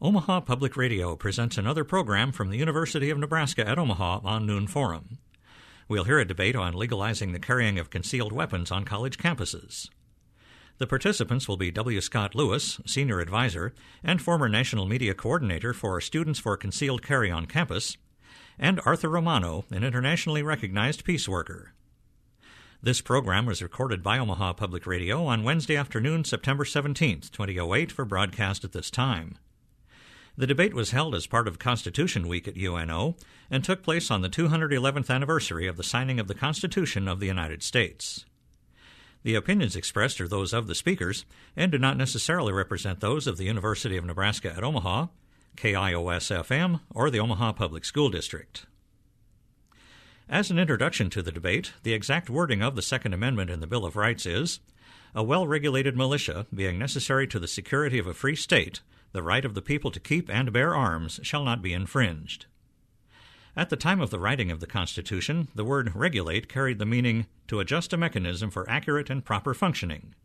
Omaha Public Radio presents another program from the University of Nebraska at Omaha on Noon Forum. We'll hear a debate on legalizing the carrying of concealed weapons on college campuses. The participants will be W. Scott Lewis, Senior Advisor and former National Media Coordinator for Students for Concealed Carry on Campus, and Arthur Romano, an internationally recognized peace worker. This program was recorded by Omaha Public Radio on Wednesday afternoon, September 17, 2008, for broadcast at this time. The debate was held as part of Constitution Week at UNO and took place on the 211th anniversary of the signing of the Constitution of the United States. The opinions expressed are those of the speakers and do not necessarily represent those of the University of Nebraska at Omaha, KIOS-FM, or the Omaha Public School District. As an introduction to the debate, the exact wording of the Second Amendment in the Bill of Rights is, "A well-regulated militia, being necessary to the security of a free state, the right of the people to keep and bear arms shall not be infringed." At the time of the writing of the Constitution, the word regulate carried the meaning to adjust a mechanism for accurate and proper functioning.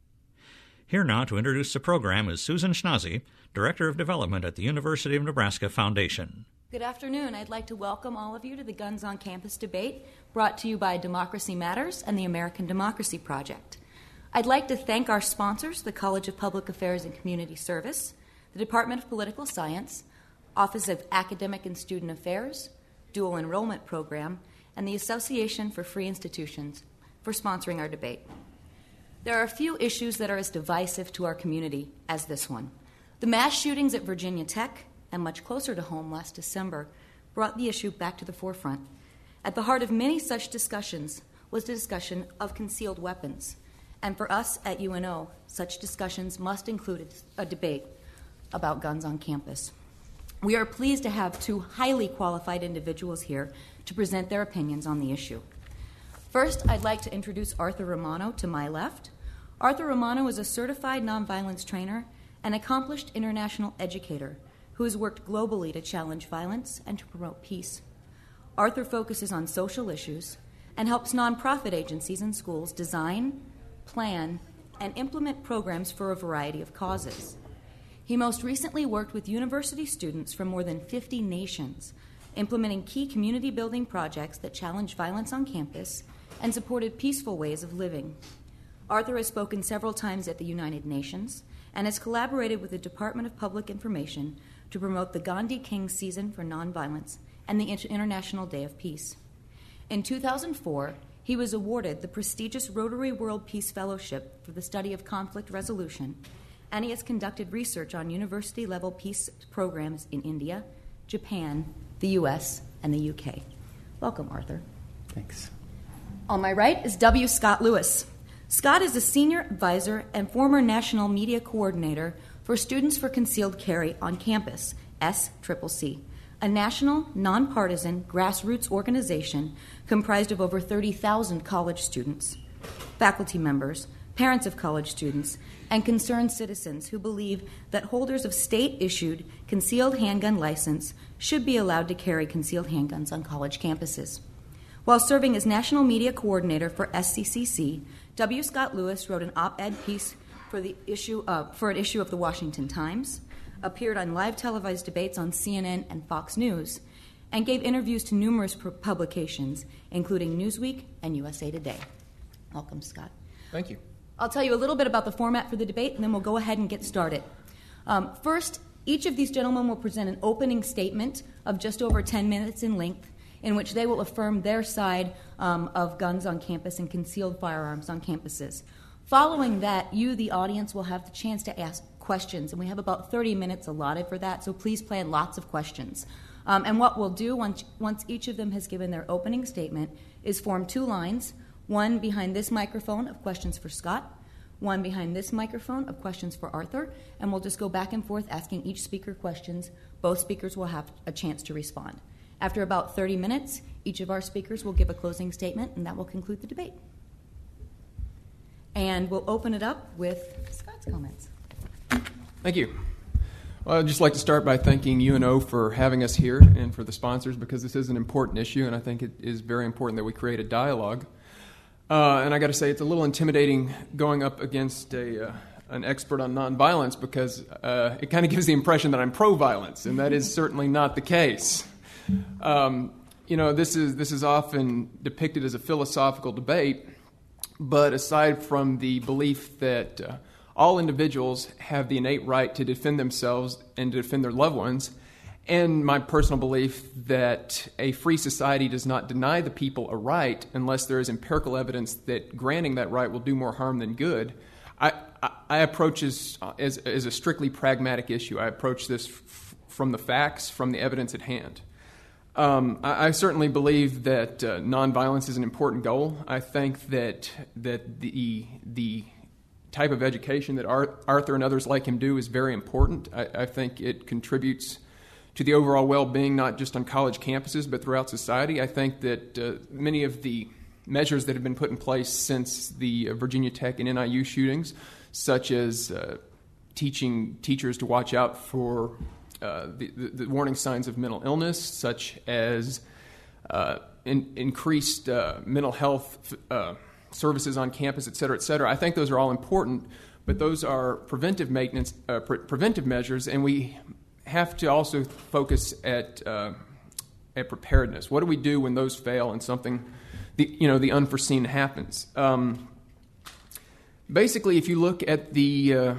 Here now to introduce the program is Susan Schnase, Director of Development at the University of Nebraska Foundation. Good afternoon. I'd like to welcome all of you to the Guns on Campus debate brought to you by Democracy Matters and the American Democracy Project. I'd like to thank our sponsors, the College of Public Affairs and Community Service, the Department of Political Science, Office of Academic and Student Affairs, Dual Enrollment Program, and the Association for Free Institutions for sponsoring our debate. There are a few issues that are as divisive to our community as this one. The mass shootings at Virginia Tech, and much closer to home last December, brought the issue back to the forefront. At the heart of many such discussions was the discussion of concealed weapons. And for us at UNO, such discussions must include a debate about guns on campus. We are pleased to have two highly qualified individuals here to present their opinions on the issue. First, I'd like to introduce Arthur Romano to my left. Arthur Romano is a certified nonviolence trainer and accomplished international educator who has worked globally to challenge violence and to promote peace. Arthur focuses on social issues and helps nonprofit agencies and schools design, plan, and implement programs for a variety of causes. He most recently worked with university students from more than 50 nations, implementing key community-building projects that challenge violence on campus and supported peaceful ways of living. Arthur has spoken several times at the United Nations and has collaborated with the Department of Public Information to promote the Gandhi King Season for Nonviolence and the International Day of Peace. In 2004, he was awarded the prestigious Rotary World Peace Fellowship for the study of conflict resolution, and he has conducted research on university-level peace programs in India, Japan, the U.S., and the U.K. Welcome, Arthur. Thanks. On my right is W. Scott Lewis. Scott is a senior advisor and former National Media Coordinator for Students for Concealed Carry on Campus, SCCC, a national, nonpartisan, grassroots organization comprised of over 30,000 college students, faculty members, parents of college students, and concerned citizens who believe that holders of state-issued concealed handgun license should be allowed to carry concealed handguns on college campuses. While serving as National Media Coordinator for SCCC, W. Scott Lewis wrote an op-ed piece for an issue of the Washington Times, appeared on live televised debates on CNN and Fox News, and gave interviews to numerous publications, including Newsweek and USA Today. Welcome, Scott. Thank you. I'll tell you a little bit about the format for the debate, and then we'll go ahead and get started. First, each of these gentlemen will present an opening statement of just over 10 minutes in length, in which they will affirm their side of guns on campus and concealed firearms on campuses. Following that, you, the audience, will have the chance to ask questions, and we have about 30 minutes allotted for that, so please plan lots of questions. And what we'll do once each of them has given their opening statement is form two lines, one behind this microphone of questions for Scott, one behind this microphone of questions for Arthur, and we'll just go back and forth asking each speaker questions. Both speakers will have a chance to respond. After about 30 minutes, each of our speakers will give a closing statement, and that will conclude the debate. And we'll open it up with Scott's comments. Thank you. Well, I'd just like to start by thanking UNO for having us here and for the sponsors, because this is an important issue, and I think it is very important that we create a dialogue. And I got to say, it's a little intimidating going up against a an expert on nonviolence because it kind of gives the impression that I'm pro-violence, and that is certainly not the case. This is often depicted as a philosophical debate, but aside from the belief that all individuals have the innate right to defend themselves and to defend their loved ones, and my personal belief that a free society does not deny the people a right unless there is empirical evidence that granting that right will do more harm than good, I approach this as a strictly pragmatic issue. I approach this from the facts, from the evidence at hand. I certainly believe that nonviolence is an important goal. I think that the type of education that Arthur and others like him do is very important. I think it contributes to the overall well-being, not just on college campuses, but throughout society. I think that many of the measures that have been put in place since the Virginia Tech and NIU shootings, such as teaching teachers to watch out for the warning signs of mental illness, such as increased mental health services on campus, et cetera, I think those are all important, but those are preventive measures, and we have to also focus at preparedness. What do we do when those fail and something, the unforeseen happens? Basically, if you look at the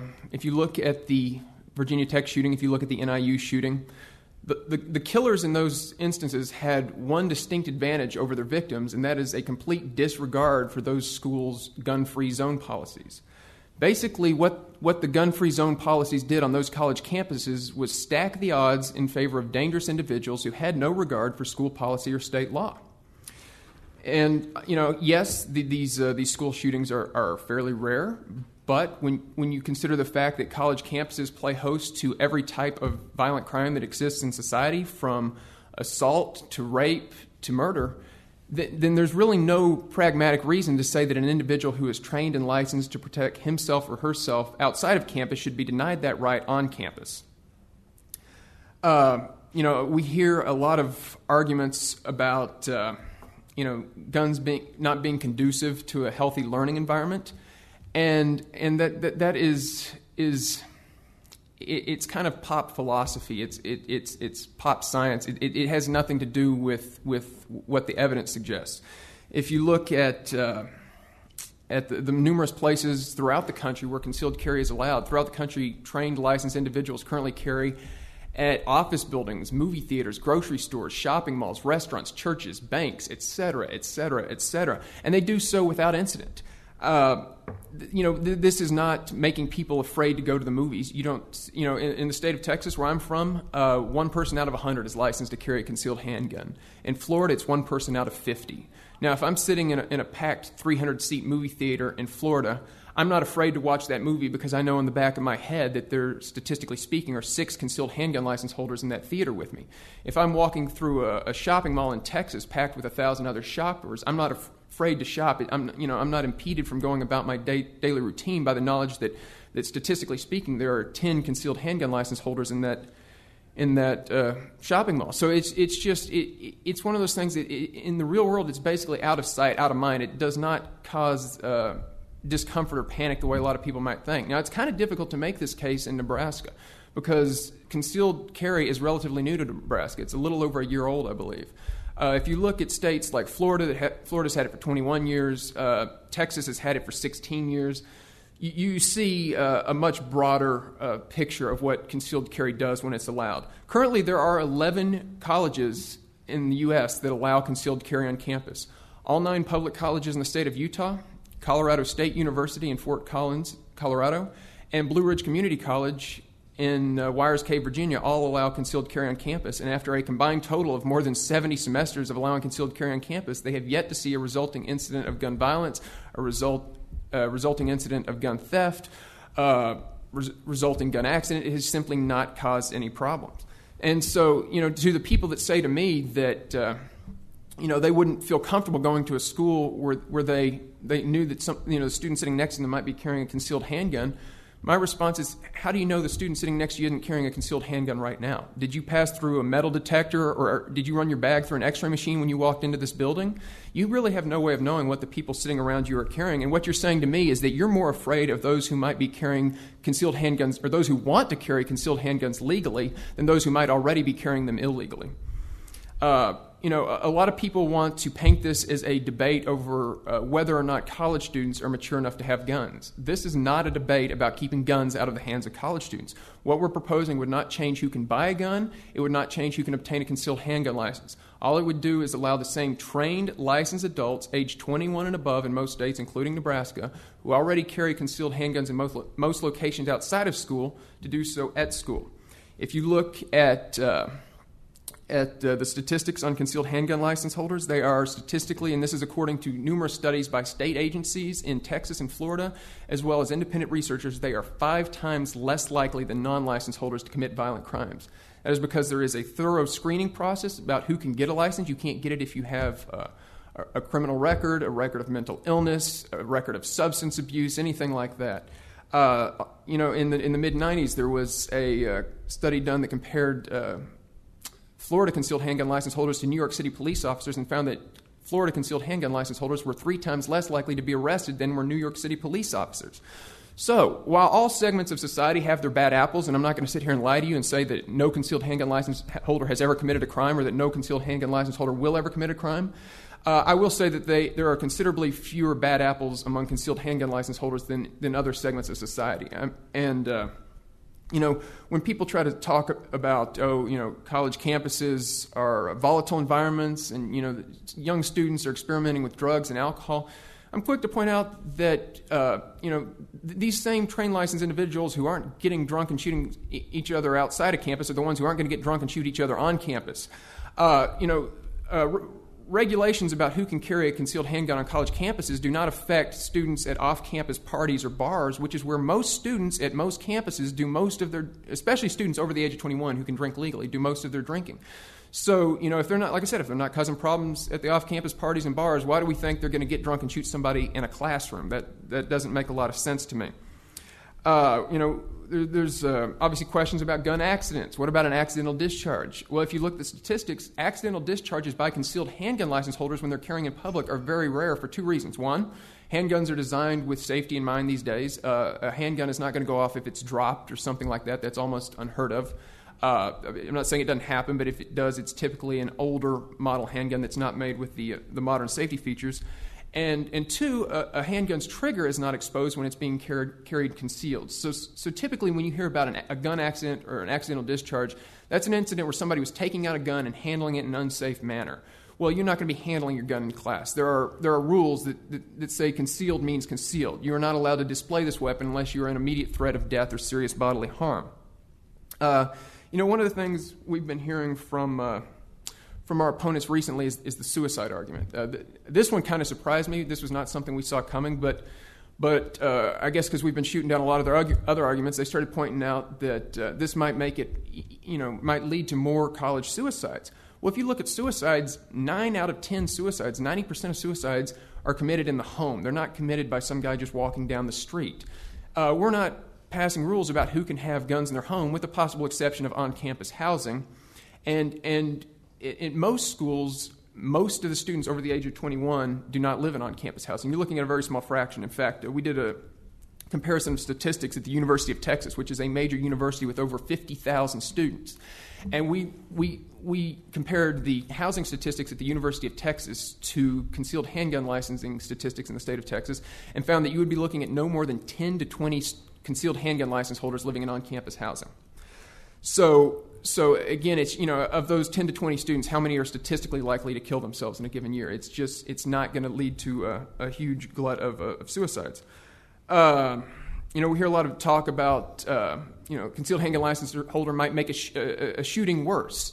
Virginia Tech shooting, if you look at the NIU shooting, the killers in those instances had one distinct advantage over their victims, and that is a complete disregard for those schools' gun-free zone policies. Basically, what the gun-free zone policies did on those college campuses was stack the odds in favor of dangerous individuals who had no regard for school policy or state law. And, yes, these school shootings are fairly rare, but when you consider the fact that college campuses play host to every type of violent crime that exists in society, from assault to rape to murder, then there's really no pragmatic reason to say that an individual who is trained and licensed to protect himself or herself outside of campus should be denied that right on campus. We hear a lot of arguments about guns not being conducive to a healthy learning environment, and that is it's kind of pop philosophy. It's pop science. It has nothing to do with what the evidence suggests. If you look at the numerous places throughout the country where concealed carry is allowed, throughout the country, trained, licensed individuals currently carry at office buildings, movie theaters, grocery stores, shopping malls, restaurants, churches, banks, etc., and they do so without incident. This is not making people afraid to go to the movies. You don't, in the state of Texas where I'm from, 1 person out of 100 is licensed to carry a concealed handgun. In Florida, it's 1 person out of 50. Now, if I'm sitting in a packed 300-seat movie theater in Florida, I'm not afraid to watch that movie because I know in the back of my head that there, statistically speaking, are 6 concealed handgun license holders in that theater with me. If I'm walking through a shopping mall in Texas packed with 1,000 other shoppers, I'm not afraid to shop. I'm not impeded from going about my daily routine by the knowledge that statistically speaking, there are 10 concealed handgun license holders in that shopping mall. So it's one of those things that in the real world, it's basically out of sight, out of mind. It does not cause discomfort or panic the way a lot of people might think. Now, it's kind of difficult to make this case in Nebraska because concealed carry is relatively new to Nebraska. It's a little over a year old, I believe. If you look at states like Florida, Florida's had it for 21 years. Texas has had it for 16 years. You see a much broader picture of what concealed carry does when it's allowed. Currently, there are 11 colleges in the U.S. that allow concealed carry on campus. All 9 public colleges in the state of Utah, Colorado State University in Fort Collins, Colorado, and Blue Ridge Community College in Weyers Cave, Virginia, all allow concealed carry on campus. And after a combined total of more than 70 semesters of allowing concealed carry on campus, they have yet to see a resulting incident of gun violence, a resulting incident of gun theft, resulting gun accident. It has simply not caused any problems. And so, to the people that say to me that, they wouldn't feel comfortable going to a school where they knew that the student sitting next to them might be carrying a concealed handgun, My response is, how do you know the student sitting next to you isn't carrying a concealed handgun right now? Did you pass through a metal detector, or did you run your bag through an x-ray machine when you walked into this building? You really have no way of knowing what the people sitting around you are carrying. And what you're saying to me is that you're more afraid of those who might be carrying concealed handguns, or those who want to carry concealed handguns legally, than those who might already be carrying them illegally. A lot of people want to paint this as a debate over whether or not college students are mature enough to have guns. This is not a debate about keeping guns out of the hands of college students. What we're proposing would not change who can buy a gun. It would not change who can obtain a concealed handgun license. All it would do is allow the same trained, licensed adults, age 21 and above in most states, including Nebraska, who already carry concealed handguns in most locations outside of school, to do so at school. If you look at the statistics on concealed handgun license holders, they are statistically, and this is according to numerous studies by state agencies in Texas and Florida, as well as independent researchers, they are 5 times less likely than non-license holders to commit violent crimes. That is because there is a thorough screening process about who can get a license. You can't get it if you have a criminal record, a record of mental illness, a record of substance abuse, anything like that. In the mid-'90s, there was a study done that compared Florida concealed handgun license holders to New York City police officers, and found that Florida concealed handgun license holders were 3 times less likely to be arrested than were New York City police officers. So, while all segments of society have their bad apples, and I'm not going to sit here and lie to you and say that no concealed handgun license holder has ever committed a crime, or that no concealed handgun license holder will ever commit a crime, I will say that there are considerably fewer bad apples among concealed handgun license holders than other segments of society. When people try to talk about, college campuses are volatile environments, and, young students are experimenting with drugs and alcohol, I'm quick to point out that, these same trained licensed individuals who aren't getting drunk and shooting each other outside of campus are the ones who aren't going to get drunk and shoot each other on campus. Regulations about who can carry a concealed handgun on college campuses do not affect students at off-campus parties or bars, which is where most students at most campuses do most of their, especially students over the age of 21 who can drink legally, do most of their drinking. So, if they're not, like I said, if they're not causing problems at the off-campus parties and bars, why do we think they're going to get drunk and shoot somebody in a classroom? That doesn't make a lot of sense to me. There's obviously questions about gun accidents. What about an accidental discharge? Well, if you look at the statistics, accidental discharges by concealed handgun license holders when they're carrying in public are very rare for 2 reasons. One, handguns are designed with safety in mind these days. A handgun is not going to go off if it's dropped or something like that. That's almost unheard of. I'm not saying it doesn't happen, but if it does, it's typically an older model handgun that's not made with the modern safety features. And 2, a handgun's trigger is not exposed when it's being carried concealed. So typically when you hear about a gun accident or an accidental discharge, that's an incident where somebody was taking out a gun and handling it in an unsafe manner. Well, you're not going to be handling your gun in class. There are rules that say concealed means concealed. You are not allowed to display this weapon unless you're in immediate threat of death or serious bodily harm. One of the things we've been hearing from our opponents recently is the suicide argument. This one kind of surprised me. This was not something we saw coming, but I guess because we've been shooting down a lot of their other arguments, they started pointing out that this might make it, might lead to more college suicides. Well, if you look at suicides, 9 out of 10 suicides, 90% of suicides are committed in the home. They're not committed by some guy just walking down the street. We're not passing rules about who can have guns in their home, with the possible exception of on-campus housing. And in most schools, most of the students over the age of 21 do not live in on-campus housing. You're looking at a very small fraction. In fact, we did a comparison of statistics at the University of Texas, which is a major university with over 50,000 students. And we compared the housing statistics at the University of Texas to concealed handgun licensing statistics in the state of Texas, and found that you would be looking at no more than 10 to 20 concealed handgun license holders living in on-campus housing. So again, it's, of those 10 to 20 students, how many are statistically likely to kill themselves in a given year? It's not going to lead to a huge glut of suicides. We hear a lot of talk about, concealed handgun license holder might make a shooting worse.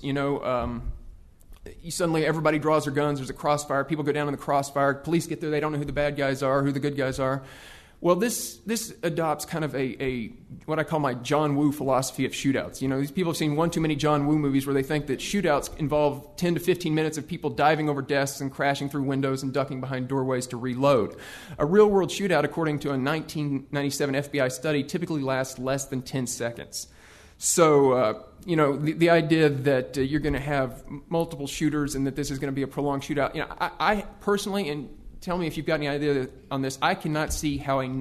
Suddenly everybody draws their guns, there's a crossfire, people go down in the crossfire, police get there, they don't know who the bad guys are, who the good guys are. Well, this adopts kind of a what I call my John Woo philosophy of shootouts. These people have seen one too many John Woo movies where they think that shootouts involve 10 to 15 minutes of people diving over desks and crashing through windows and ducking behind doorways to reload. A real-world shootout, according to a 1997 FBI study, typically lasts less than 10 seconds. So, the idea that you're going to have multiple shooters and that this is going to be a prolonged shootout, I personally, and tell me if you've got any idea on this, I cannot see how a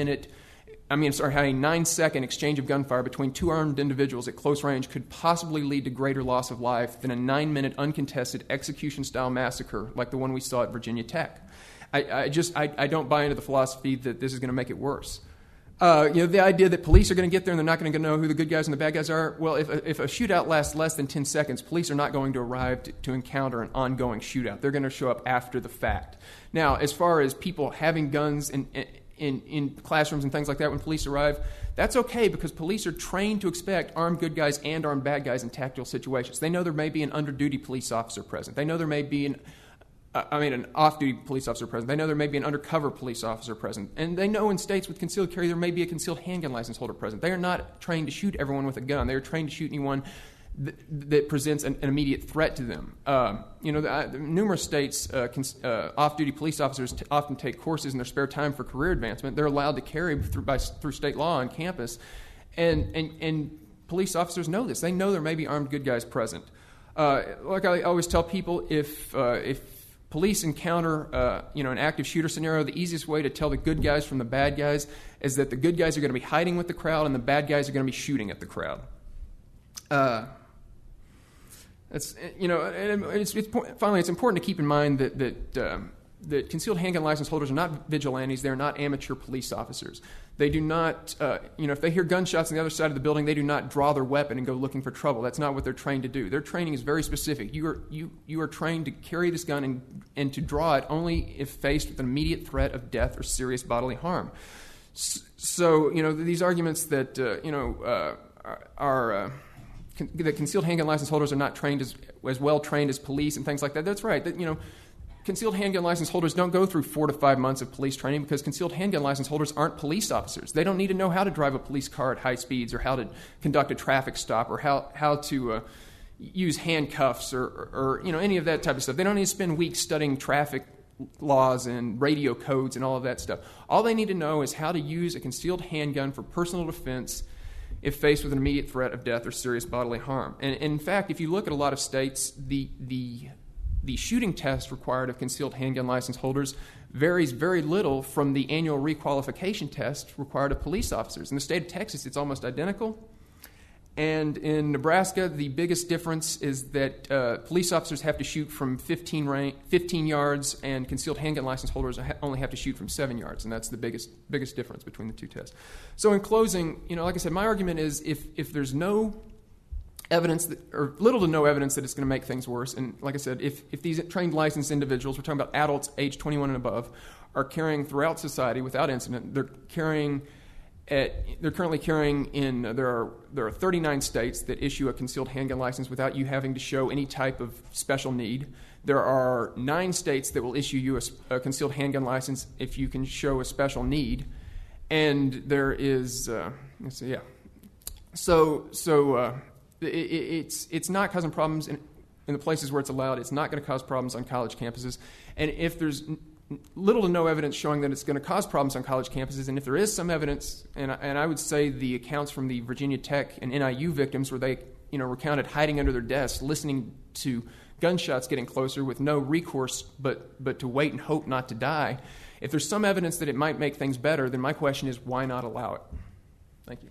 9-second exchange of gunfire between two armed individuals at close range could possibly lead to greater loss of life than a 9-minute uncontested execution-style massacre like the one we saw at Virginia Tech. I don't buy into the philosophy that this is going to make it worse. The idea that police are going to get there and they're not going to know who the good guys and the bad guys are. Well, if a shootout lasts less than 10 seconds, police are not going to arrive to encounter an ongoing shootout. They're going to show up after the fact. Now, as far as people having guns in classrooms and things like that when police arrive, that's okay because police are trained to expect armed good guys and armed bad guys in tactical situations. They know there may be an under-duty police officer present. They know there may be an off-duty police officer present. They know there may be an undercover police officer present. And they know in states with concealed carry there may be a concealed handgun license holder present. They are not trained to shoot everyone with a gun. They are trained to shoot anyone that presents an immediate threat to them. Numerous states, off-duty police officers often take courses in their spare time for career advancement. They're allowed to carry through state law on campus. And police officers know this. They know there may be armed good guys present. Like I always tell people, if police encounter an active shooter scenario, the easiest way to tell the good guys from the bad guys is that the good guys are going to be hiding with the crowd and the bad guys are going to be shooting at the crowd. Finally, it's important to keep in mind that concealed handgun license holders are not vigilantes. They're not amateur police officers. They do not, if they hear gunshots on the other side of the building, they do not draw their weapon and go looking for trouble. That's not what they're trained to do. Their training is very specific. You are trained to carry this gun and to draw it only if faced with an immediate threat of death or serious bodily harm. So, these arguments that, that concealed handgun license holders are not trained as well trained as police and things like that, that's right. Concealed handgun license holders don't go through 4 to 5 months of police training because concealed handgun license holders aren't police officers. They don't need to know how to drive a police car at high speeds or how to conduct a traffic stop or how to use handcuffs or any of that type of stuff. They don't need to spend weeks studying traffic laws and radio codes and all of that stuff. All they need to know is how to use a concealed handgun for personal defense if faced with an immediate threat of death or serious bodily harm. And in fact, if you look at a lot of states, the shooting test required of concealed handgun license holders varies very little from the annual requalification test required of police officers. In the state of Texas, it's almost identical. And in Nebraska, the biggest difference is that police officers have to shoot from 15 yards and concealed handgun license holders only have to shoot from 7 yards. And that's the biggest difference between the two tests. So in closing, like I said, my argument is if there's no evidence or little to no evidence that it's going to make things worse. And like I said, if these trained licensed individuals, we're talking about adults age 21 and above, are carrying throughout society without incident, they're currently carrying in there are 39 states that issue a concealed handgun license without you having to show any type of special need. There are 9 states that will issue you a concealed handgun license if you can show a special need, and there is it's not causing problems in the places where it's allowed. It's not going to cause problems on college campuses. And if there's little to no evidence showing that it's going to cause problems on college campuses, and if there is some evidence, and I would say the accounts from the Virginia Tech and NIU victims where they were counted hiding under their desks, listening to gunshots getting closer with no recourse but to wait and hope not to die. If there's some evidence that it might make things better, then my question is, why not allow it? Thank you.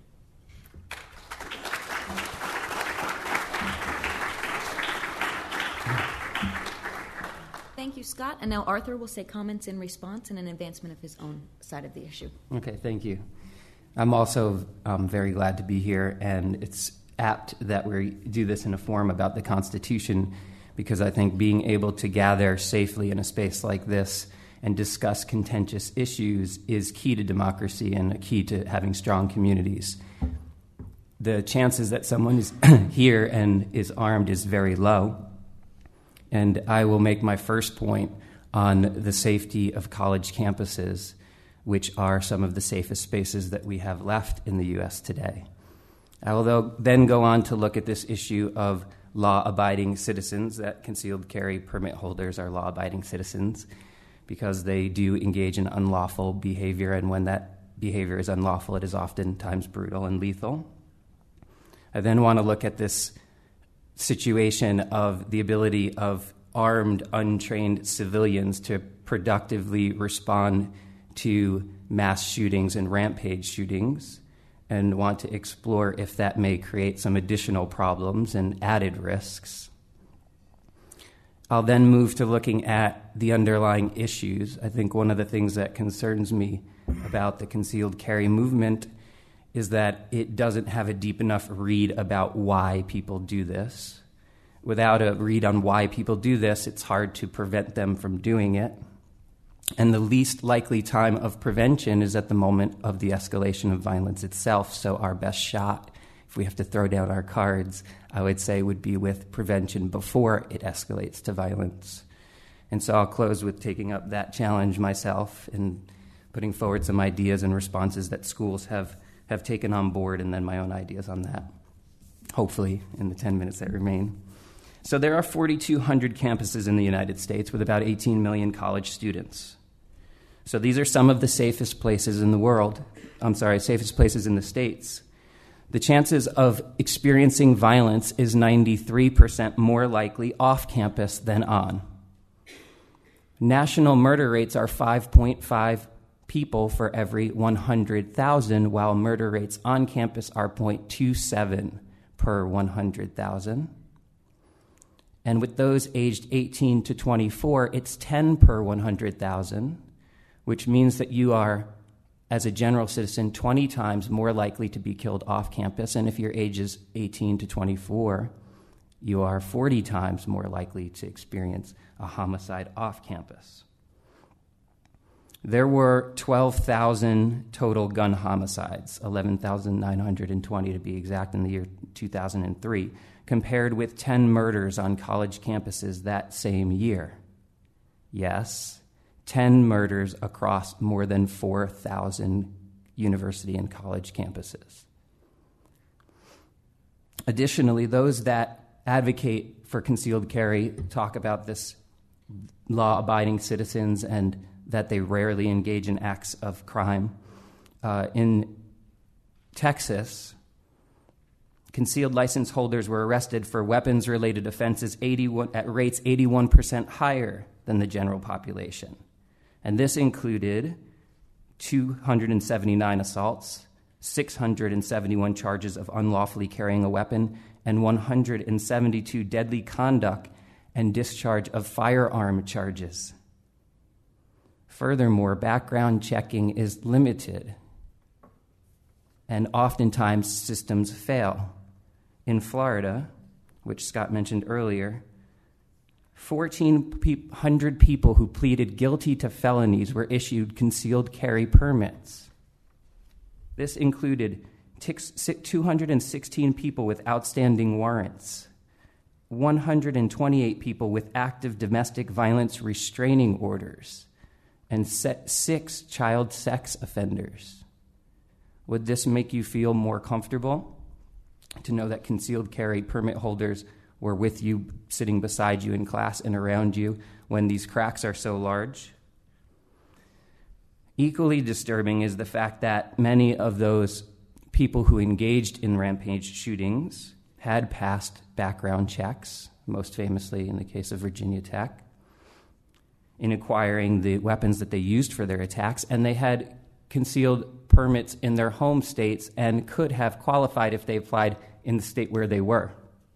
Thank you, Scott. And now Arthur will say comments in response and in advancement of his own side of the issue. Okay, thank you. I'm also very glad to be here, and it's apt that we do this in a forum about the Constitution, because I think being able to gather safely in a space like this and discuss contentious issues is key to democracy and a key to having strong communities. The chances that someone is here and is armed is very low. And I will make my first point on the safety of college campuses. which are some of the safest spaces that we have left in the U.S. today. I will then go on to look at this issue of law-abiding citizens, that concealed carry permit holders are law-abiding citizens because they do engage in unlawful behavior, and when that behavior is unlawful, it is oftentimes brutal and lethal. I then want to look at this situation of the ability of armed, untrained civilians to productively respond to mass shootings and rampage shootings, and want to explore if that may create some additional problems and added risks. I'll then move to looking at the underlying issues. I think one of the things that concerns me about the concealed carry movement is that it doesn't have a deep enough read about why people do this. Without a read on why people do this, it's hard to prevent them from doing it. And the least likely time of prevention is at the moment of the escalation of violence itself. So our best shot, if we have to throw down our cards, I would say would be with prevention before it escalates to violence. And so I'll close with taking up that challenge myself and putting forward some ideas and responses that schools have taken on board, and then my own ideas on that, hopefully in the 10 minutes that remain. So there are 4,200 campuses in the United States with about 18 million college students. So these are some of the safest places in the world. Safest places in the States. The chances of experiencing violence is 93% more likely off campus than on. National murder rates are 5.5 people for every 100,000, while murder rates on campus are 0.27 per 100,000. And with those aged 18 to 24, it's 10 per 100,000, which means that you are, as a general citizen, 20 times more likely to be killed off campus. And if your age is 18 to 24, you are 40 times more likely to experience a homicide off campus. There were 12,000 total gun homicides, 11,920 to be exact, in the year 2003, compared with 10 murders on college campuses that same year. Yes, 10 murders across more than 4,000 university and college campuses. Additionally, those that advocate for concealed carry talk about this law-abiding citizens and that they rarely engage in acts of crime. In Texas, concealed license holders were arrested for weapons-related offenses at rates 81% higher than the general population. And this included 279 assaults, 671 charges of unlawfully carrying a weapon, and 172 deadly conduct and discharge of firearm charges. Furthermore, background checking is limited, and oftentimes systems fail. In Florida, which Scott mentioned earlier, 1,400 people who pleaded guilty to felonies were issued concealed carry permits. This included 216 people with outstanding warrants, 128 people with active domestic violence restraining orders, and 6 child sex offenders. Would this make you feel more comfortable to know that concealed carry permit holders were with you, sitting beside you in class and around you when these cracks are so large? Equally disturbing is the fact that many of those people who engaged in rampage shootings had passed background checks, most famously in the case of Virginia Tech, in acquiring the weapons that they used for their attacks, and they had concealed permits in their home states and could have qualified if they applied in the state where they were.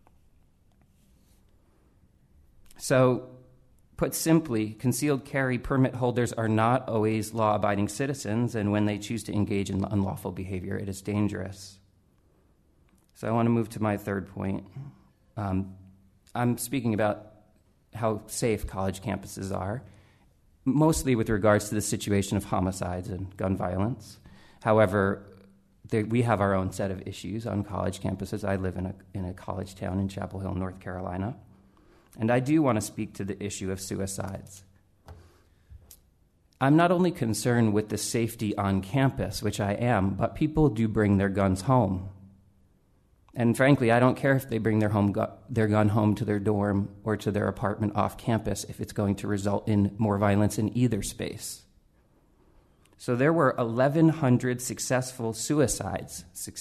So, put simply, concealed carry permit holders are not always law-abiding citizens, and when they choose to engage in unlawful behavior, it is dangerous. So I want to move to my third point. I'm speaking about how safe college campuses are, mostly with regards to the situation of homicides and gun violence. However, we have our own set of issues on college campuses. I live in a college town in Chapel Hill, North Carolina. And I do want to speak to the issue of suicides. I'm not only concerned with the safety on campus, which I am, but people do bring their guns home. And frankly, I don't care if they bring their gun home to their dorm or to their apartment off campus if it's going to result in more violence in either space. So there were 1,100 successful suicides,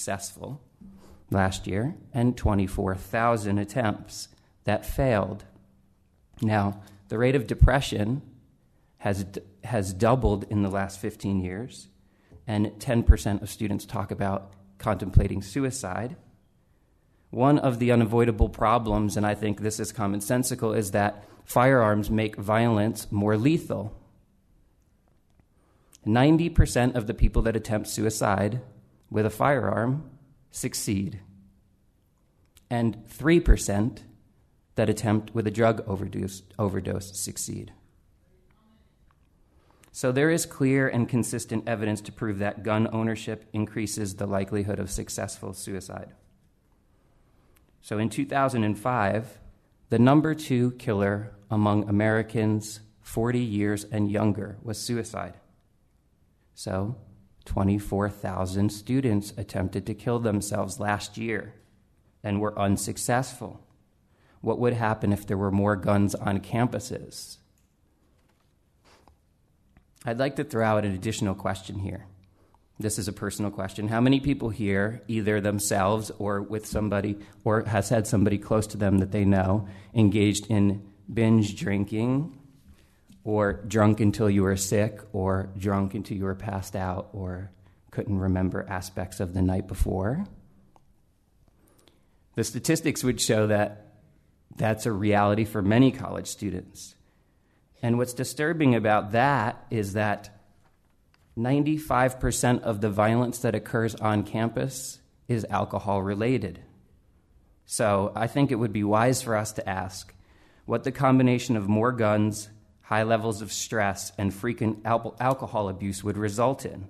last year, and 24,000 attempts that failed. Now, the rate of depression has doubled in the last 15 years, and 10% of students talk about contemplating suicide. One of the unavoidable problems, and I think this is commonsensical, is that firearms make violence more lethal. 90% of the people that attempt suicide with a firearm succeed, and 3% that attempt with a drug overdose succeed. So there is clear and consistent evidence to prove that gun ownership increases the likelihood of successful suicide. So in 2005, the number 2 killer among Americans 40 years and younger was suicide. So 24,000 students attempted to kill themselves last year and were unsuccessful. What would happen if there were more guns on campuses? I'd like to throw out an additional question here. This is a personal question. How many people here, either themselves or with somebody, or has had somebody close to them that they know, engaged in binge drinking, or drunk until you were sick, or drunk until you were passed out, or couldn't remember aspects of the night before? The statistics would show that that's a reality for many college students. And what's disturbing about that is that 95% of the violence that occurs on campus is alcohol-related. So I think it would be wise for us to ask what the combination of more guns, high levels of stress, and frequent alcohol abuse would result in.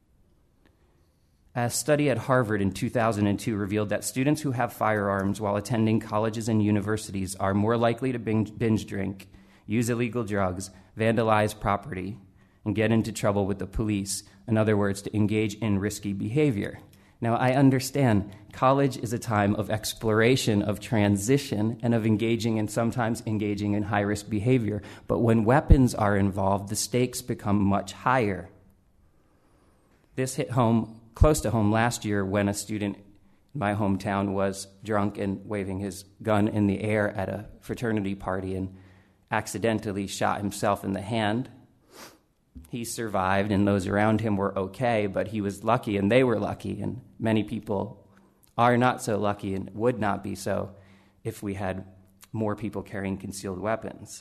A study at Harvard in 2002 revealed that students who have firearms while attending colleges and universities are more likely to binge drink, use illegal drugs, vandalize property, and get into trouble with the police. In other words, to engage in risky behavior. Now, I understand college is a time of exploration, of transition, and of sometimes engaging in high-risk behavior. But when weapons are involved, the stakes become much higher. This hit close to home last year when a student in my hometown was drunk and waving his gun in the air at a fraternity party and accidentally shot himself in the hand. He survived, and those around him were okay, but he was lucky, and they were lucky, and many people are not so lucky and would not be so if we had more people carrying concealed weapons.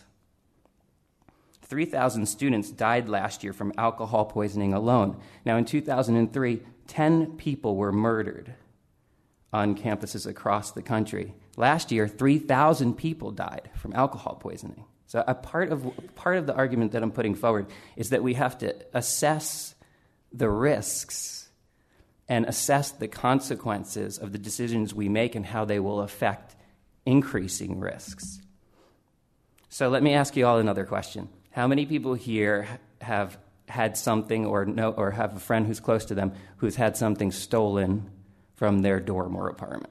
3,000 students died last year from alcohol poisoning alone. Now, in 2003, 10 people were murdered on campuses across the country. Last year, 3,000 people died from alcohol poisoning. So a part of the argument that I'm putting forward is that we have to assess the risks and assess the consequences of the decisions we make and how they will affect increasing risks. So let me ask you all another question. How many people here have had something or have a friend who's close to them who's had something stolen from their dorm or apartment?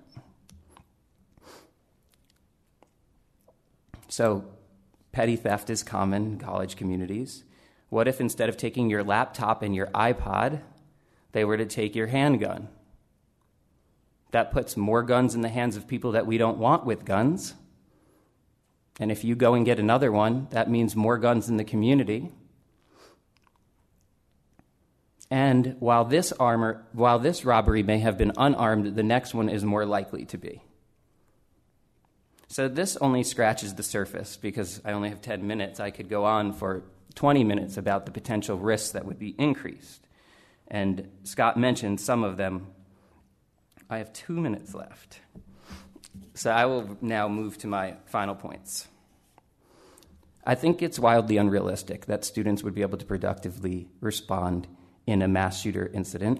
So petty theft is common in college communities. What if instead of taking your laptop and your iPod, they were to take your handgun? That puts more guns in the hands of people that we don't want with guns. And if you go and get another one, that means more guns in the community. And while this robbery may have been unarmed, the next one is more likely to be. So this only scratches the surface because I only have 10 minutes. I could go on for 20 minutes about the potential risks that would be increased. And Scott mentioned some of them. I have 2 minutes left. So I will now move to my final points. I think it's wildly unrealistic that students would be able to productively respond in a mass shooter incident.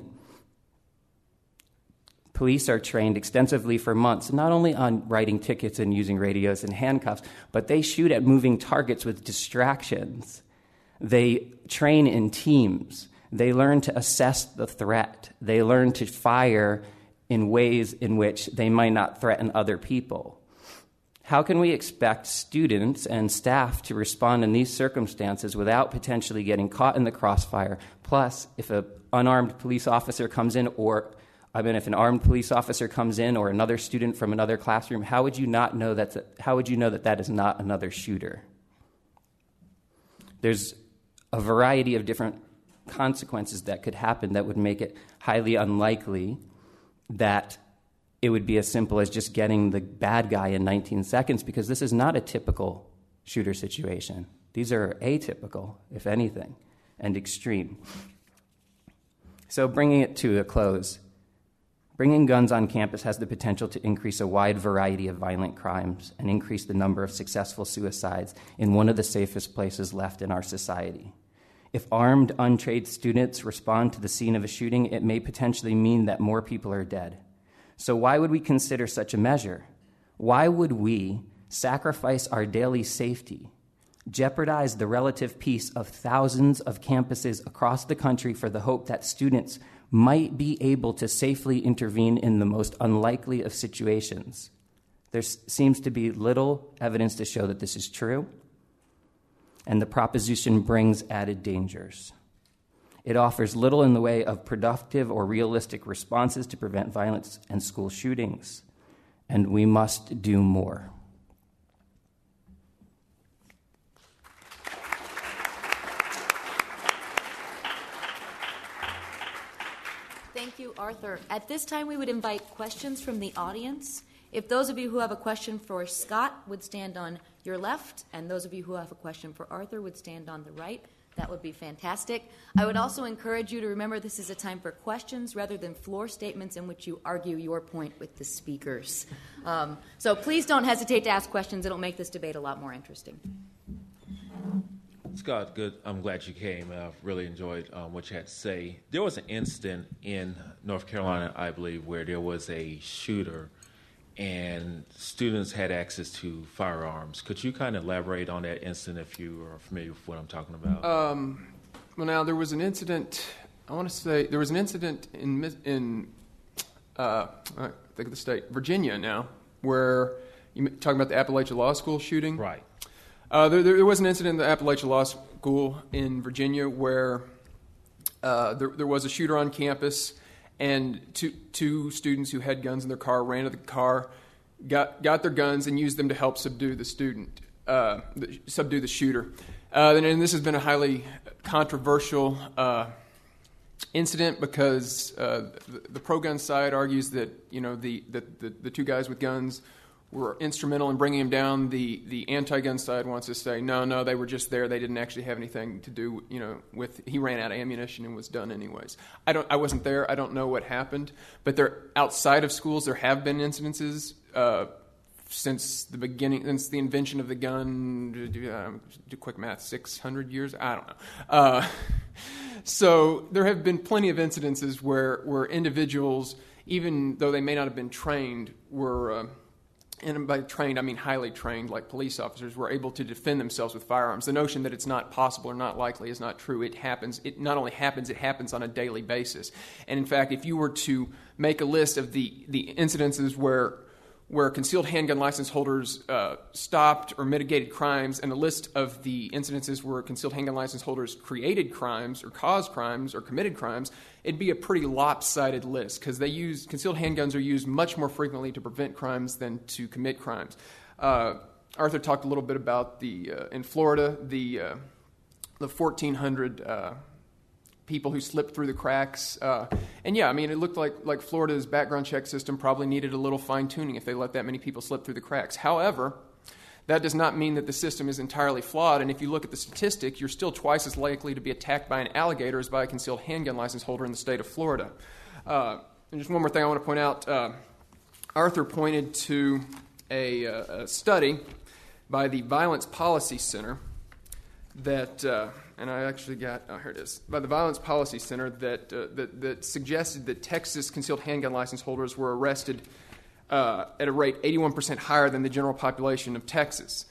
Police are trained extensively for months, not only on writing tickets and using radios and handcuffs, but they shoot at moving targets with distractions. They train in teams. They learn to assess the threat. They learn to fire in ways in which they might not threaten other people. How can we expect students and staff to respond in these circumstances without potentially getting caught in the crossfire? Plus, if an unarmed police officer comes in, if an armed police officer comes in or another student from another classroom, how would you know that is not another shooter? There's a variety of different consequences that could happen that would make it highly unlikely that it would be as simple as just getting the bad guy in 19 seconds, because this is not a typical shooter situation. These are atypical, if anything, and extreme. So bringing it to a close, bringing guns on campus has the potential to increase a wide variety of violent crimes and increase the number of successful suicides in one of the safest places left in our society. If armed, untrained students respond to the scene of a shooting, it may potentially mean that more people are dead. So why would we consider such a measure? Why would we sacrifice our daily safety, jeopardize the relative peace of thousands of campuses across the country for the hope that students might be able to safely intervene in the most unlikely of situations? There seems to be little evidence to show that this is true, and the proposition brings added dangers. It offers little in the way of productive or realistic responses to prevent violence and school shootings, and we must do more. Thank you, Arthur. At this time, we would invite questions from the audience. If those of you who have a question for Scott would stand on your left, and those of you who have a question for Arthur would stand on the right, that would be fantastic. I would also encourage you to remember this is a time for questions rather than floor statements in which you argue your point with the speakers. So please don't hesitate to ask questions. It'll make this debate a lot more interesting. Scott, good. I'm glad you came. I've really enjoyed what you had to say. There was an incident in North Carolina, I believe, where there was a shooter and students had access to firearms. Could you kind of elaborate on that incident if you are familiar with what I'm talking about? Well, now, there was an incident, I want to say, there was an incident in I think of the state, Virginia now, where you're talking about the Appalachia Law School shooting? Right. There was an incident in the Appalachia Law School in Virginia where there was a shooter on campus, and two students who had guns in their car ran to the car, got their guns, and used them to help subdue the shooter. And this has been a highly controversial incident because the pro-gun side argues that the two guys with guns were instrumental in bringing him down. The anti-gun side wants to say, no, they were just there. They didn't actually have anything to do, with. He ran out of ammunition and was done anyways. I wasn't there. I don't know what happened. But outside of schools, there have been incidences since the beginning, since the invention of the gun. Do quick math, 600 years. I don't know. So there have been plenty of incidences where individuals, even though they may not have been trained, were. And by trained, I mean highly trained, like police officers, were able to defend themselves with firearms. The notion that it's not possible or not likely is not true. It happens. It not only happens, it happens on a daily basis. And in fact, if you were to make a list of the incidences where concealed handgun license holders stopped or mitigated crimes, and a list of the incidences where concealed handgun license holders created crimes or caused crimes or committed crimes, it'd be a pretty lopsided list because concealed handguns are used much more frequently to prevent crimes than to commit crimes. Arthur talked a little bit about in Florida, the 1,400 people who slipped through the cracks. And yeah, I mean, it looked like Florida's background check system probably needed a little fine-tuning if they let that many people slip through the cracks. However, that does not mean that the system is entirely flawed, and if you look at the statistics, you're still twice as likely to be attacked by an alligator as by a concealed handgun license holder in the state of Florida. And just one more thing I want to point out. Arthur pointed to a study by the Violence Policy Center that... and I actually got, here it is, by the Violence Policy Center that suggested that Texas concealed handgun license holders were arrested at a rate 81% higher than the general population of Texas.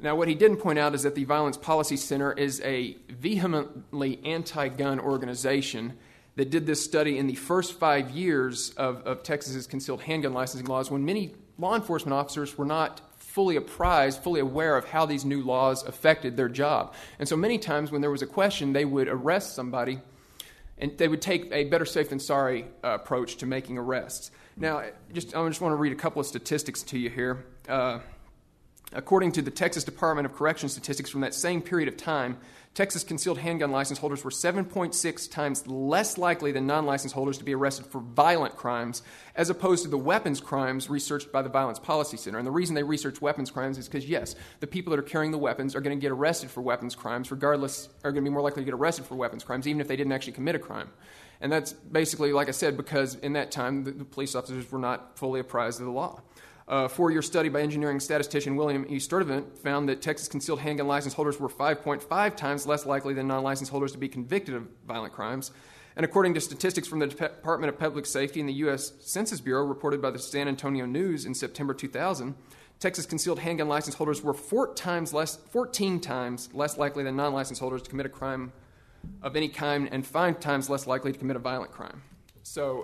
Now, what he didn't point out is that the Violence Policy Center is a vehemently anti-gun organization that did this study in the first 5 years of Texas's concealed handgun licensing laws, when many law enforcement officers were not fully apprised, fully aware of how these new laws affected their job. And so many times when there was a question, they would arrest somebody, and they would take a better safe than sorry approach to making arrests. Now, I just want to read a couple of statistics to you here. According to the Texas Department of Corrections statistics from that same period of time, Texas concealed handgun license holders were 7.6 times less likely than non-licensed holders to be arrested for violent crimes, as opposed to the weapons crimes researched by the Violence Policy Center. And the reason they research weapons crimes is because, yes, the people that are carrying the weapons are going to get arrested for weapons crimes, regardless, are going to be more likely to get arrested for weapons crimes, even if they didn't actually commit a crime. And that's basically, like I said, because in that time, the police officers were not fully apprised of the law. A 4-year study by engineering statistician William E. Sturtevant found that Texas concealed handgun license holders were 5.5 times less likely than non-licensed holders to be convicted of violent crimes. And according to statistics from the Department of Public Safety and the U.S. Census Bureau reported by the San Antonio News in September 2000, Texas concealed handgun license holders were 14 times less likely than non-licensed holders to commit a crime of any kind, and 5 times less likely to commit a violent crime. So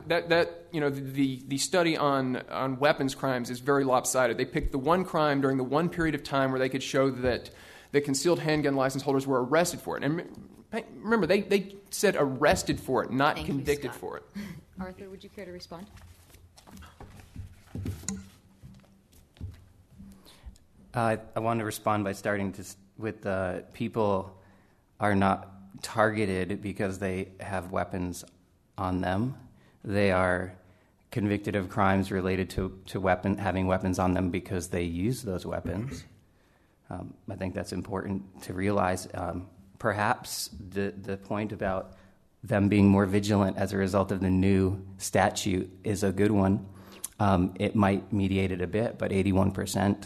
the study on weapons crimes is very lopsided. They picked the one crime during the one period of time where they could show that the concealed handgun license holders were arrested for it. And remember, they said arrested for it, not convicted for it. Arthur, would you care to respond? I want to respond by starting with people are not targeted because they have weapons on them. They are convicted of crimes related to having weapons on them because they use those weapons. I think that's important to realize. Perhaps the point about them being more vigilant as a result of the new statute is a good one. It might mediate it a bit, but 81%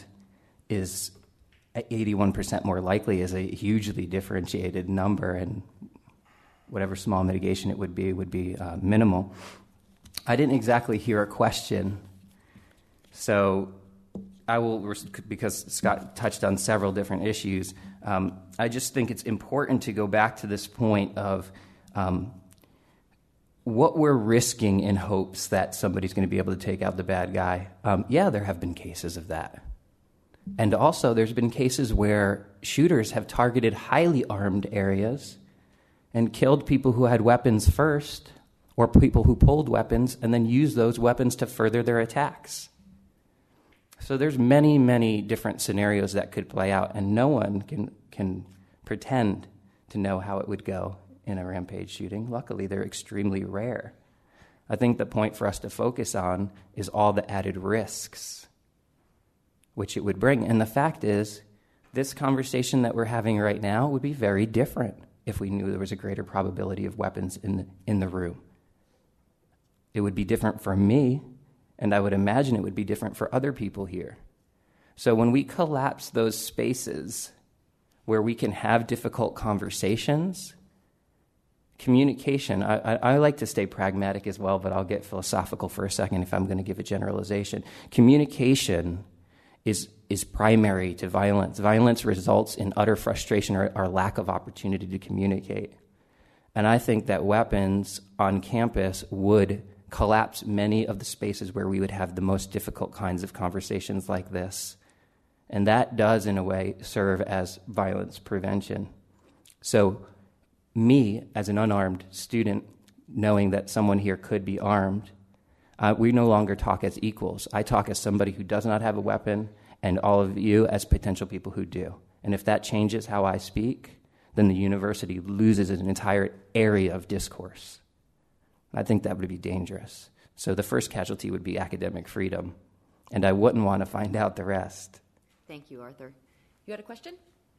more likely is a hugely differentiated number, and whatever small mitigation it would be minimal. I didn't exactly hear a question, so I will, because Scott touched on several different issues, I just think it's important to go back to this point of what we're risking in hopes that somebody's going to be able to take out the bad guy. Yeah, there have been cases of that. And also there's been cases where shooters have targeted highly armed areas and killed people who had weapons first, or people who pulled weapons and then used those weapons to further their attacks. So there's many, many different scenarios that could play out, and no one can pretend to know how it would go in a rampage shooting. Luckily, they're extremely rare. I think the point for us to focus on is all the added risks which it would bring. And the fact is, this conversation that we're having right now would be very different if we knew there was a greater probability of weapons in the room. It would be different for me, and I would imagine it would be different for other people here. So when we collapse those spaces where we can have difficult conversations, communication, I like to stay pragmatic as well, but I'll get philosophical for a second if I'm going to give a generalization. Communication is primary to violence. Violence results in utter frustration or lack of opportunity to communicate. And I think that weapons on campus would collapse many of the spaces where we would have the most difficult kinds of conversations like this. And that does, in a way, serve as violence prevention. So me, as an unarmed student, knowing that someone here could be armed, we no longer talk as equals. I talk as somebody who does not have a weapon, and all of you as potential people who do. And if that changes how I speak, then the university loses an entire area of discourse. I think that would be dangerous. So the first casualty would be academic freedom, and I wouldn't want to find out the rest. Thank you, Arthur. You had a question?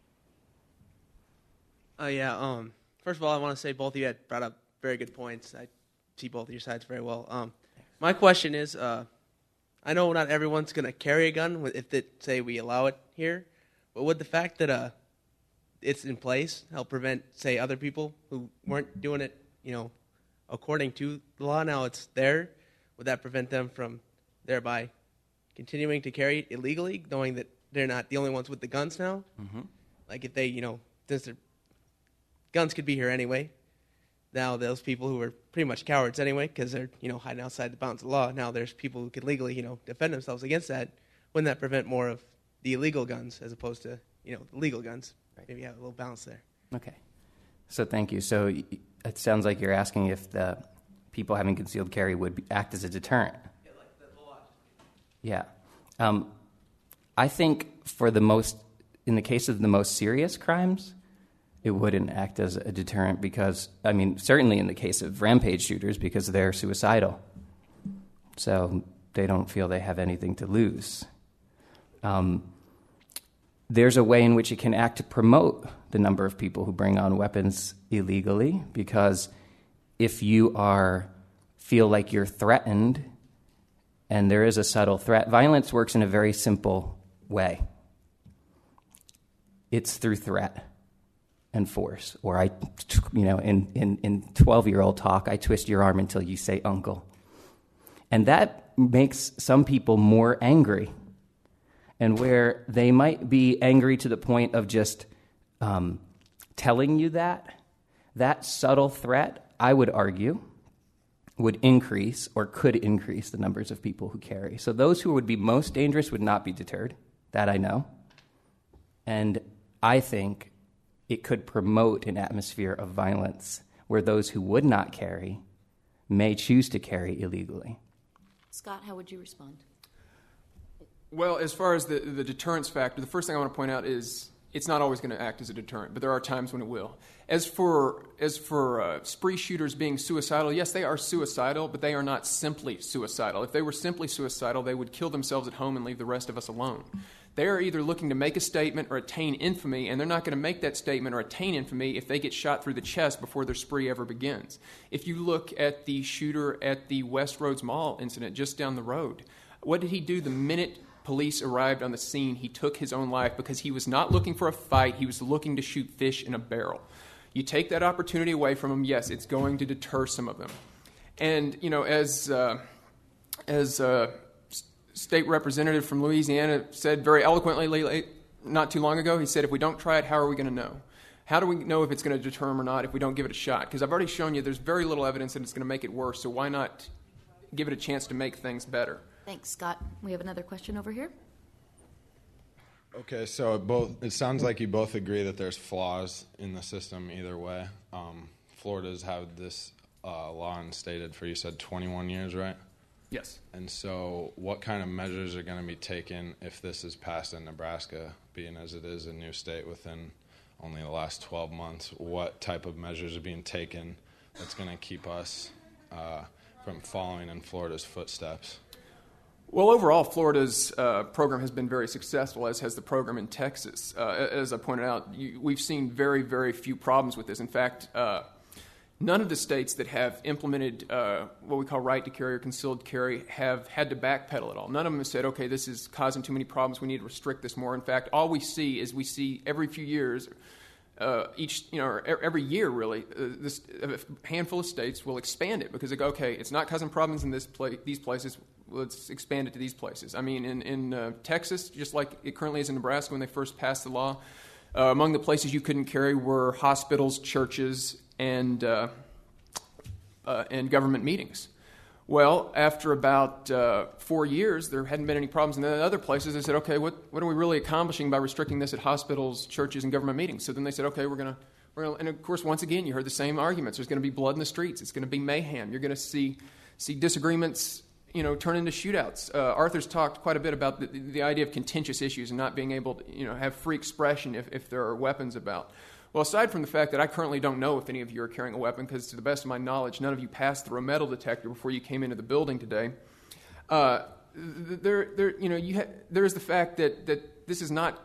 First of all, I want to say both of you had brought up very good points. I see both of your sides very well. My question is, I know not everyone's going to carry a gun say we allow it here, but would the fact that it's in place help prevent, say, other people who weren't doing it, according to the law, now it's there? Would that prevent them from thereby continuing to carry it illegally, knowing that they're not the only ones with the guns now. Mm-hmm. Like if they, since their guns could be here anyway, now those people who are pretty much cowards anyway because they're, hiding outside the bounds of the law, now there's people who could legally, defend themselves against that. Wouldn't that prevent more of the illegal guns as opposed to, the legal guns? Right. Maybe have a little balance there. Okay. So thank you. So it sounds like you're asking if the people having concealed carry would act as a deterrent. Yeah, like the law. Yeah. I think in the case of the most serious crimes, it wouldn't act as a deterrent because, certainly in the case of rampage shooters, because they're suicidal. So they don't feel they have anything to lose. There's a way in which it can act to promote the number of people who bring on weapons illegally, because if you feel like you're threatened, and there is a subtle threat, violence works in a very simple way. It's through threat and force. Or in 12-year-old talk, I twist your arm until you say uncle. And that makes some people more angry. And where they might be angry to the point of just telling you that subtle threat, I would argue, would increase or could increase the numbers of people who carry. So those who would be most dangerous would not be deterred. That I know. And I think it could promote an atmosphere of violence where those who would not carry may choose to carry illegally. Scott, how would you respond? Well, as far as the deterrence factor, the first thing I want to point out is it's not always going to act as a deterrent, but there are times when it will. As for spree shooters being suicidal, yes, they are suicidal, but they are not simply suicidal. If they were simply suicidal, they would kill themselves at home and leave the rest of us alone. They are either looking to make a statement or attain infamy, and they're not going to make that statement or attain infamy if they get shot through the chest before their spree ever begins. If you look at the shooter at the West Roads Mall incident just down the road, what did he do the minute police arrived on the scene? He took his own life because he was not looking for a fight. He was looking to shoot fish in a barrel. You take that opportunity away from him, yes, it's going to deter some of them. And, as state representative from Louisiana said very eloquently not too long ago, he said, if we don't try it, how are we going to know? How do we know if it's going to deter them or not if we don't give it a shot? Because I've already shown you there's very little evidence that it's going to make it worse, so why not give it a chance to make things better? Thanks, Scott. We have another question over here. Okay, so it sounds like you both agree that there's flaws in the system either way. Florida's had this law instated for, you said, 21 years, right? Yes. And so what kind of measures are going to be taken if this is passed in Nebraska, being as it is a new state within only the last 12 months? What type of measures are being taken that's going to keep us from following in Florida's footsteps? Well, overall, Florida's program has been very successful, as has the program in Texas. As I pointed out, we've seen very, very few problems with this. In fact, none of the states that have implemented what we call right to carry or concealed carry have had to backpedal at all. None of them have said, okay, this is causing too many problems, we need to restrict this more. In fact, all we see is every few years, every year really, a handful of states will expand it because they go, okay, it's not causing problems in these places, let's expand it to these places. I mean, in Texas, just like it currently is in Nebraska when they first passed the law, among the places you couldn't carry were hospitals, churches, and government meetings. Well, after about 4 years, there hadn't been any problems in the other places. They said, okay, what are we really accomplishing by restricting this at hospitals, churches, and government meetings? So then they said, okay, we're going to, and of course, once again, you heard the same arguments. There's going to be blood in the streets. It's going to be mayhem. You're going to see disagreements, turn into shootouts. Arthur's talked quite a bit about the idea of contentious issues and not being able to, have free expression if there are weapons about. Well, aside from the fact that I currently don't know if any of you are carrying a weapon, because to the best of my knowledge, none of you passed through a metal detector before you came into the building today. There is the fact that this is not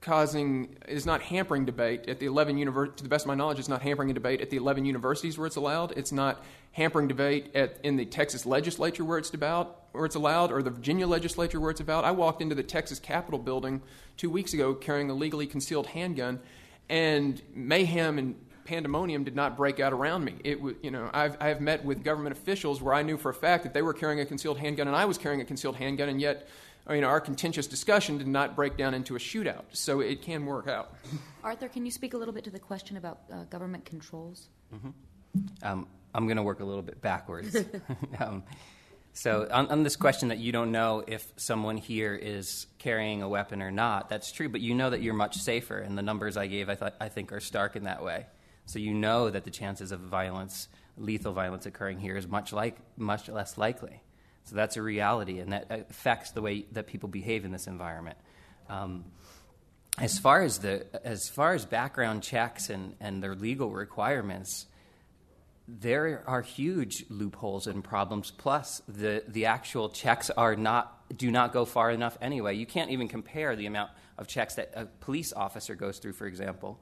hampering debate at the 11 universities. To the best of my knowledge, it's not hampering a debate at the 11 universities where it's allowed. It's not hampering debate in the Texas legislature where it's allowed, or the Virginia legislature where it's about. I walked into the Texas Capitol building 2 weeks ago carrying a legally concealed handgun, and mayhem and pandemonium did not break out around me. I have met with government officials where I knew for a fact that they were carrying a concealed handgun and I was carrying a concealed handgun, and yet our contentious discussion did not break down into a shootout. So it can work out. Arthur, can you speak a little bit to the question about government controls? I'm going to work a little bit backwards. So on this question that you don't know if someone here is carrying a weapon or not, that's true, but you know that you're much safer, and the numbers I gave I think are stark in that way. So you know that the chances of violence, lethal violence occurring here is much less likely. So that's a reality, and that affects the way that people behave in this environment. As far as background checks and their legal requirements, there are huge loopholes and problems. Plus, the actual checks do not go far enough anyway. You can't even compare the amount of checks that a police officer goes through, for example,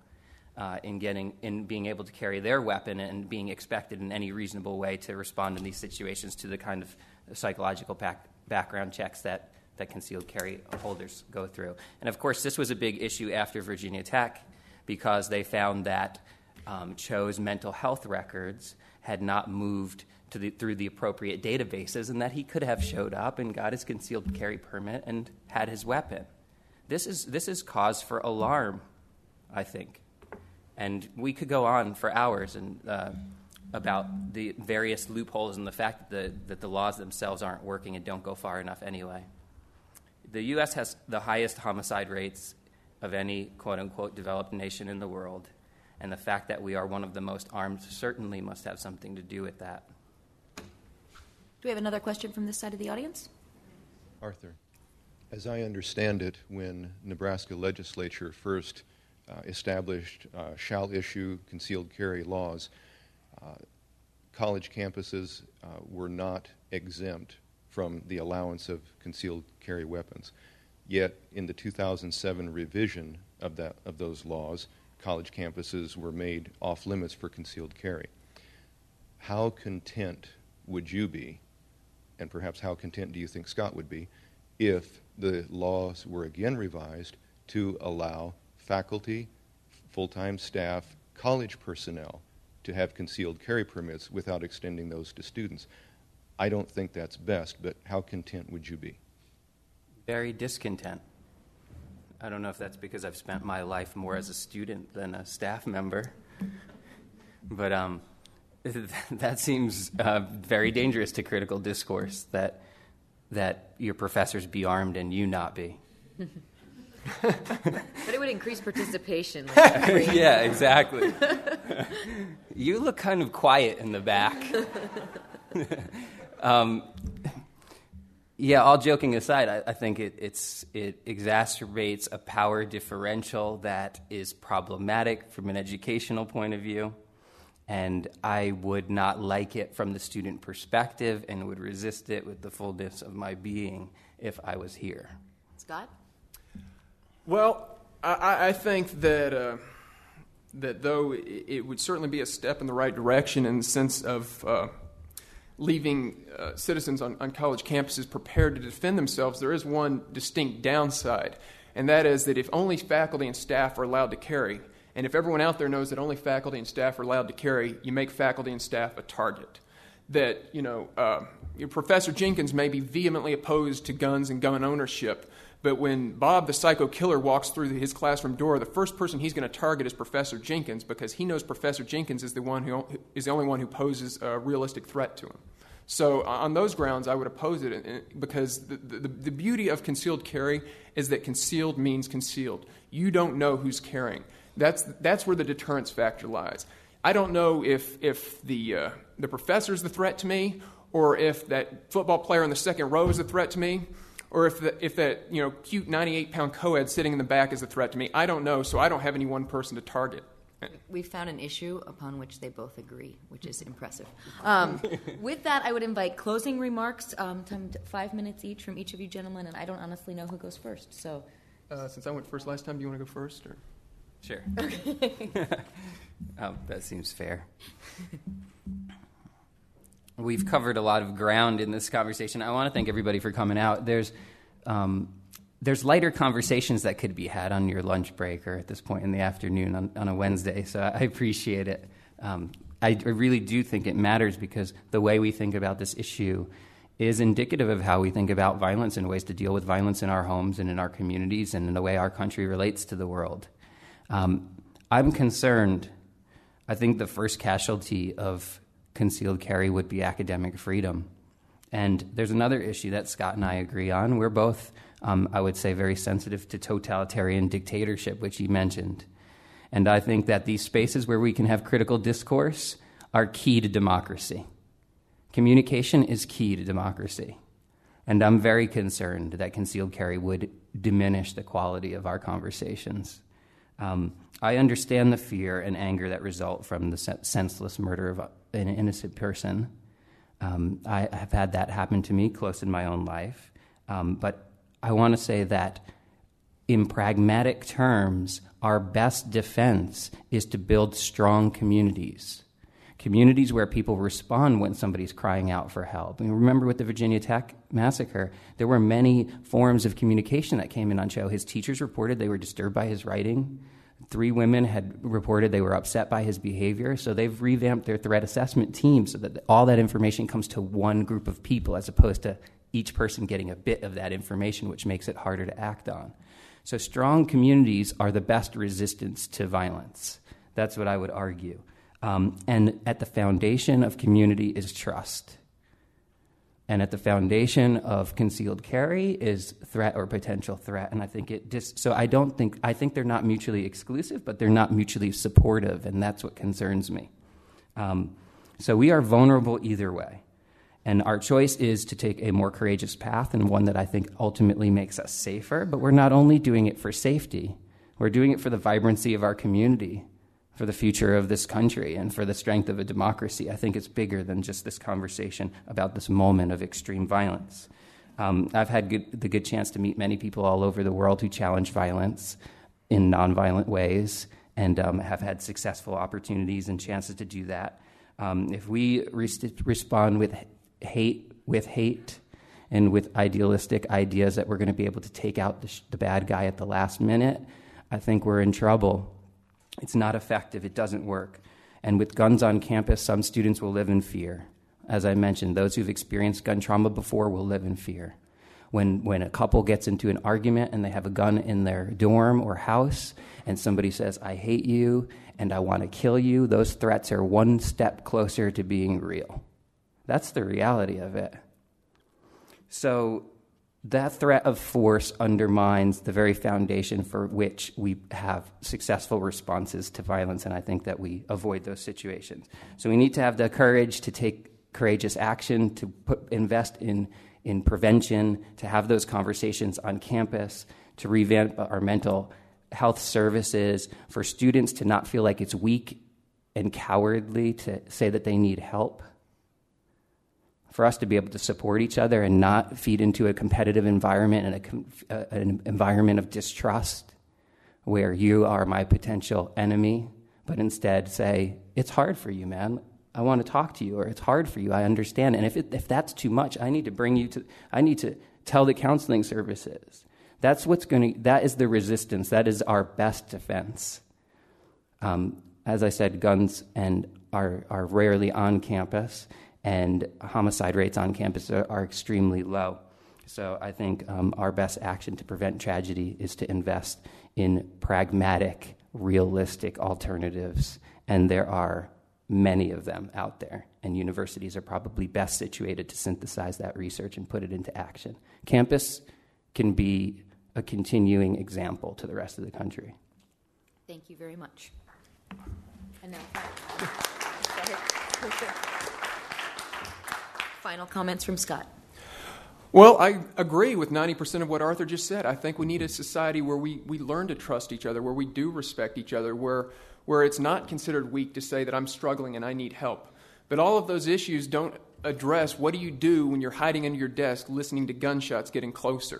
in being able to carry their weapon and being expected in any reasonable way to respond in these situations to the kind of psychological background checks that concealed carry holders go through. And of course, this was a big issue after Virginia Tech because they found that Cho's mental health records had not moved through the appropriate databases, and that he could have showed up and got his concealed carry permit and had his weapon. This is cause for alarm, I think. And we could go on for hours and about the various loopholes and the fact that the laws themselves aren't working and don't go far enough anyway. The U.S. has the highest homicide rates of any quote-unquote developed nation in the world. And the fact that we are one of the most armed certainly must have something to do with that. Do we have another question from this side of the audience? Arthur, as I understand it, when Nebraska legislature first established shall issue concealed carry laws, college campuses were not exempt from the allowance of concealed carry weapons. Yet in the 2007 revision of those laws, college campuses were made off limits for concealed carry. How content would you be, and perhaps how content do you think Scott would be, if the laws were again revised to allow faculty, full-time staff, college personnel to have concealed carry permits without extending those to students? I don't think that's best, but how content would you be? Very discontent. I don't know if that's because I've spent my life more as a student than a staff member, but that seems very dangerous to critical discourse, that your professors be armed and you not be. But it would increase participation. Yeah, exactly. You look kind of quiet in the back. Yeah, all joking aside, I think it exacerbates a power differential that is problematic from an educational point of view, and I would not like it from the student perspective and would resist it with the fullness of my being if I was here. Scott? Well, I think that though it would certainly be a step in the right direction in the sense of leaving citizens on college campuses prepared to defend themselves, there is one distinct downside, and that is that if only faculty and staff are allowed to carry, and if everyone out there knows that only faculty and staff are allowed to carry, you make faculty and staff a target. That, Professor Jenkins may be vehemently opposed to guns and gun ownership, but when Bob the psycho killer walks through his classroom door, the first person he's going to target is Professor Jenkins because he knows Professor Jenkins is the only one who poses a realistic threat to him. So on those grounds, I would oppose it because the beauty of concealed carry is that concealed means concealed. You don't know who's carrying. That's where the deterrence factor lies. I don't know if the professor's the threat to me, or if that football player in the second row is a threat to me, or if that cute 98-pound co-ed sitting in the back is a threat to me. I don't know, so I don't have any one person to target. We found an issue upon which they both agree, which is impressive. With that, I would invite closing remarks, 5 minutes each from each of you gentlemen, and I don't honestly know who goes first. So, since I went first last time, do you want to go first? Or? Sure. That seems fair. We've covered a lot of ground in this conversation. I want to thank everybody for coming out. There's lighter conversations that could be had on your lunch break or at this point in the afternoon on a Wednesday, so I appreciate it. I really do think it matters because the way we think about this issue is indicative of how we think about violence and ways to deal with violence in our homes and in our communities and in the way our country relates to the world. I'm concerned. I think the first casualty of concealed carry would be academic freedom. And there's another issue that Scott and I agree on. We're both, I would say, very sensitive to totalitarian dictatorship, which you mentioned. And I think that these spaces where we can have critical discourse are key to democracy. Communication is key to democracy. And I'm very concerned that concealed carry would diminish the quality of our conversations. I understand the fear and anger that result from the senseless murder of an innocent person. I have had that happen to me close in my own life. But I want to say that in pragmatic terms, our best defense is to build strong communities. Communities where people respond when somebody's crying out for help. And remember with the Virginia Tech massacre, there were many forms of communication that came in on show. His teachers reported they were disturbed by his writing. 3 women had reported they were upset by his behavior. So they've revamped their threat assessment team so that all that information comes to one group of people as opposed to each person getting a bit of that information, which makes it harder to act on. So strong communities are the best resistance to violence. That's what I would argue. And at the foundation of community is trust. And at the foundation of concealed carry is threat or potential threat. And I think I think they're not mutually exclusive, but they're not mutually supportive, and that's what concerns me. So we are vulnerable either way. And our choice is to take a more courageous path and one that I think ultimately makes us safer. But we're not only doing it for safety, we're doing it for the vibrancy of our community, for the future of this country, and for the strength of a democracy. I think it's bigger than just this conversation about this moment of extreme violence. I've had the good chance to meet many people all over the world who challenge violence in nonviolent ways and have had successful opportunities and chances to do that. If we respond with hate and with idealistic ideas that we're going to be able to take out the bad guy at the last minute, I think we're in trouble. It's not effective. It doesn't work. And with guns on campus, some students will live in fear. As I mentioned, those who've experienced gun trauma before will live in fear. When a couple gets into an argument and they have a gun in their dorm or house and somebody says, "I hate you and I want to kill you," those threats are one step closer to being real. That's the reality of it. So that threat of force undermines the very foundation for which we have successful responses to violence, and I think that we avoid those situations. So we need to have the courage to take courageous action, to invest in prevention, to have those conversations on campus, to revamp our mental health services, for students to not feel like it's weak and cowardly to say that they need help, for us to be able to support each other and not feed into a competitive environment and an environment of distrust where you are my potential enemy, but instead say, "It's hard for you, man. I want to talk to you," or "It's hard for you. I understand. And if that's too much, I need to tell the counseling services." That is the resistance. That is our best defense. As I said, guns are rarely on campus, and homicide rates on campus are extremely low. So I think our best action to prevent tragedy is to invest in pragmatic, realistic alternatives, and there are many of them out there, and universities are probably best situated to synthesize that research and put it into action. Campus can be a continuing example to the rest of the country. Thank you very much. And now, final comments from Scott. Well, I agree with 90% of what Arthur just said. I think we need a society where we learn to trust each other, where we do respect each other, where it's not considered weak to say that I'm struggling and I need help. But all of those issues don't address what do you do when you're hiding under your desk listening to gunshots getting closer.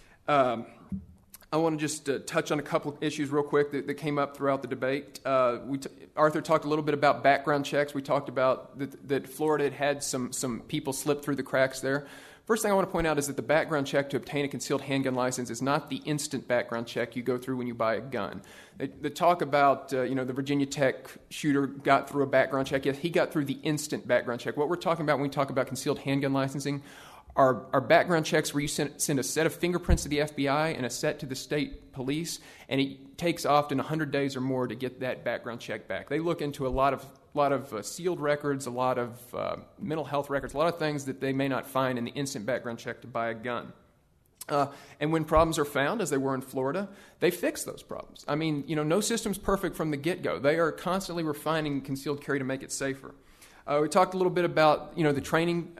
I want to just touch on a couple of issues real quick that came up throughout the debate. Arthur talked a little bit about background checks. We talked about that Florida had some people slip through the cracks there. First thing I want to point out is that the background check to obtain a concealed handgun license is not the instant background check you go through when you buy a gun. The talk about the Virginia Tech shooter got through a background check. Yes, he got through the instant background check. What we're talking about when we talk about concealed handgun licensing are background checks where you send a set of fingerprints to the FBI and a set to the state police, and it takes often 100 days or more to get that background check back. They look into a lot of sealed records, a lot of mental health records, a lot of things that they may not find in the instant background check to buy a gun. And when problems are found, as they were in Florida, they fix those problems. I mean, no system's perfect from the get-go. They are constantly refining concealed carry to make it safer. We talked a little bit about, the training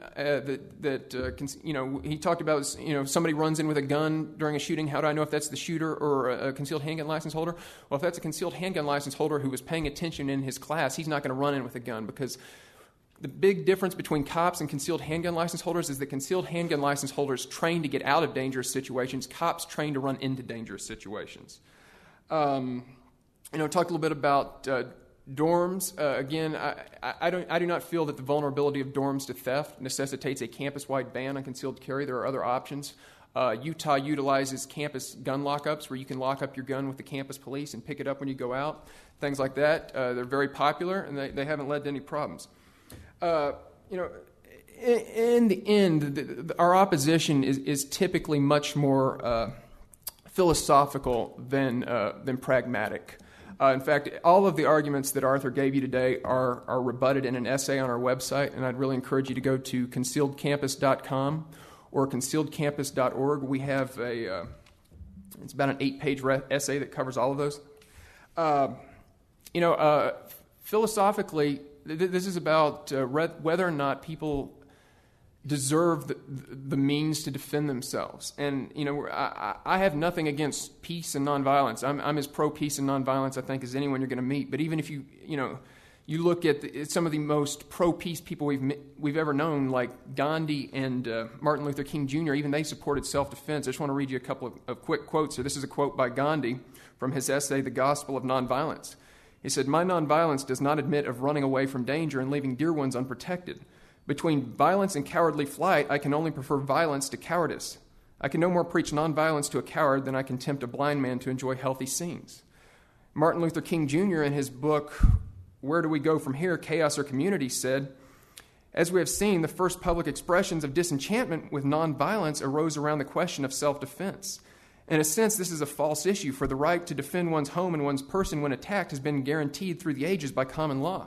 he talked about, somebody runs in with a gun during a shooting. How do I know if that's the shooter or a concealed handgun license holder? Well, if that's a concealed handgun license holder who was paying attention in his class, he's not going to run in with a gun, because the big difference between cops and concealed handgun license holders is that concealed handgun license holders train to get out of dangerous situations. Cops train to run into dangerous situations. Talk a little bit about dorms. Again, I do not feel that the vulnerability of dorms to theft necessitates a campus-wide ban on concealed carry. There are other options. Utah utilizes campus gun lockups where you can lock up your gun with the campus police and pick it up when you go out. Things like that. They're very popular, and they haven't led to any problems. In the end, our opposition is typically much more philosophical than pragmatic. In fact, all of the arguments that Arthur gave you today are rebutted in an essay on our website, and I'd really encourage you to go to concealedcampus.com or concealedcampus.org. We have it's about an 8-page essay that covers all of those. Philosophically, this is about whether or not people deserve the means to defend themselves. And, I have nothing against peace and nonviolence. I'm as pro-peace and nonviolence, I think, as anyone you're going to meet. But even if you look at some of the most pro-peace people we've ever known, like Gandhi and Martin Luther King Jr., even they supported self-defense. I just want to read you a couple of quick quotes here. This is a quote by Gandhi from his essay, The Gospel of Nonviolence. He said, "My nonviolence does not admit of running away from danger and leaving dear ones unprotected. Between violence and cowardly flight, I can only prefer violence to cowardice. I can no more preach nonviolence to a coward than I can tempt a blind man to enjoy healthy scenes." Martin Luther King Jr. in his book, Where Do We Go From Here, Chaos or Community, said, "As we have seen, the first public expressions of disenchantment with nonviolence arose around the question of self-defense. In a sense, this is a false issue, for the right to defend one's home and one's person when attacked has been guaranteed through the ages by common law."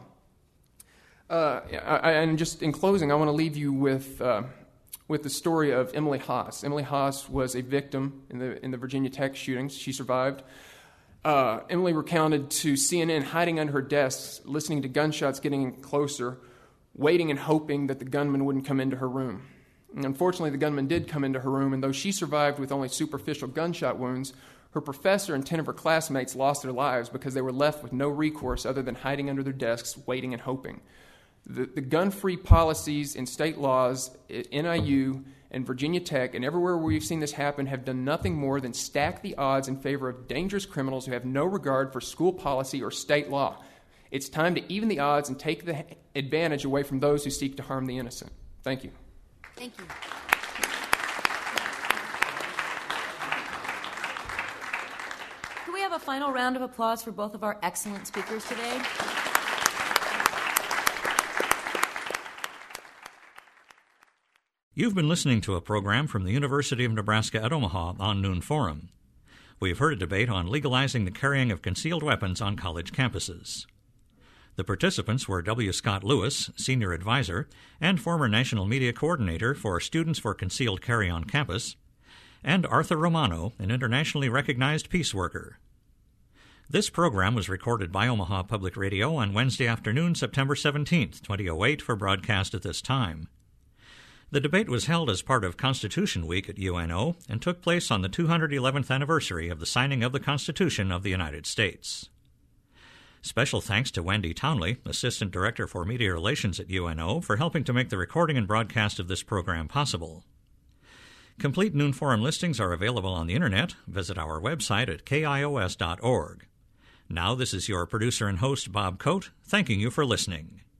And just in closing, I want to leave you with the story of Emily Haas. Emily Haas was a victim in the Virginia Tech shootings. She survived. Emily recounted to CNN hiding under her desk, listening to gunshots getting closer, waiting and hoping that the gunman wouldn't come into her room. And unfortunately, the gunman did come into her room, and though she survived with only superficial gunshot wounds, her professor and 10 of her classmates lost their lives because they were left with no recourse other than hiding under their desks, waiting and hoping. The gun-free policies and state laws at NIU and Virginia Tech and everywhere where we've seen this happen have done nothing more than stack the odds in favor of dangerous criminals who have no regard for school policy or state law. It's time to even the odds and take the advantage away from those who seek to harm the innocent. Thank you. Thank you. Can we have a final round of applause for both of our excellent speakers today? You've been listening to a program from the University of Nebraska at Omaha on Noon Forum. We've heard a debate on legalizing the carrying of concealed weapons on college campuses. The participants were W. Scott Lewis, Senior Advisor and former National Media Coordinator for Students for Concealed Carry on Campus, and Arthur Romano, an internationally recognized peace worker. This program was recorded by Omaha Public Radio on Wednesday afternoon, September 17, 2008, for broadcast at this time. The debate was held as part of Constitution Week at UNO and took place on the 211th anniversary of the signing of the Constitution of the United States. Special thanks to Wendy Townley, Assistant Director for Media Relations at UNO, for helping to make the recording and broadcast of this program possible. Complete Noon Forum listings are available on the Internet. Visit our website at kios.org. Now this is your producer and host, Bob Coate, thanking you for listening.